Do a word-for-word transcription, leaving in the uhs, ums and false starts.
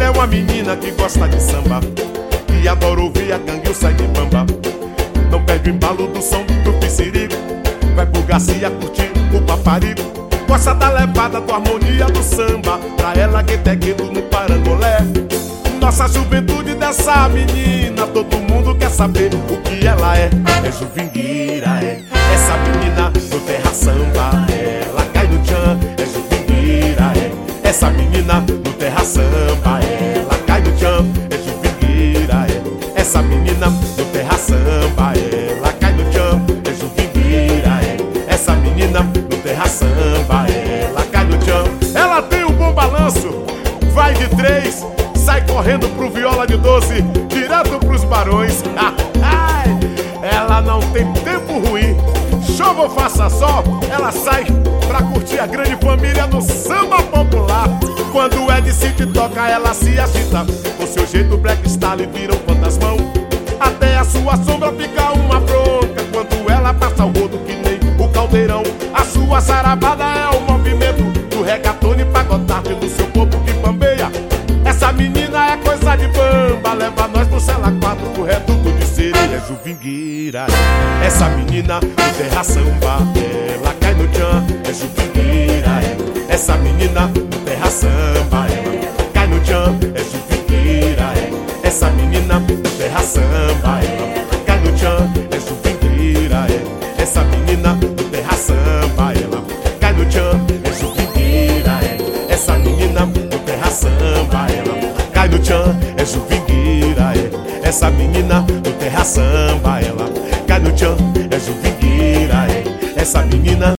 é uma menina que gosta de samba e adora ouvir a gangue, o sai de bamba. Não perde o embalo do som do piscirico, vai pro Garcia curtir o paparico. Gosta da levada, da harmonia do samba, pra ela que tequendo no parangolé. Nossa juventude dessa menina, todo mundo quer saber o que ela é. É Juvingueira, é essa menina do terra samba, ela cai no tchan. É Juvingueira, é essa menina do terra samba, ela cai no tchan. É Juvingueira, é essa menina do terra samba, ela cai no tchan. É Juvingueira, é essa menina do terra samba, ela cai no tchan. Ela tem um bom balanço, vai de três, sai correndo pro viola de doze, direto pros barões. Ela não tem tempo ruim, chova ou faça sol, ela sai pra curtir a grande família no samba popular. Quando é de City toca, ela se agita, com seu jeito black style viram quantas mãos. Até a sua sombra fica uma bronca, quando ela passa o rodo que nem o caldeirão. A sua sarabada é o movimento do reggaetone pagodarte do seu corpo que bambeia. Essa menina é coisa de bamba, leva nós pro Cela quatro, pro reduto de sereia. É Juvingueira, essa menina do terra samba, ela cai no tchan. É Juvingueira, essa menina do terra samba, ela cai no tchan. É Juvingueira, essa menina do terra samba, ela cai no tchan. É Juvingueira, essa menina do terra samba, ela cai no tchan. É Juvingueira, essa menina do terra samba, ela cai no tchan. É Juvingueira, essa menina do terra samba, ela cai no tchan. É Juvingueira, essa menina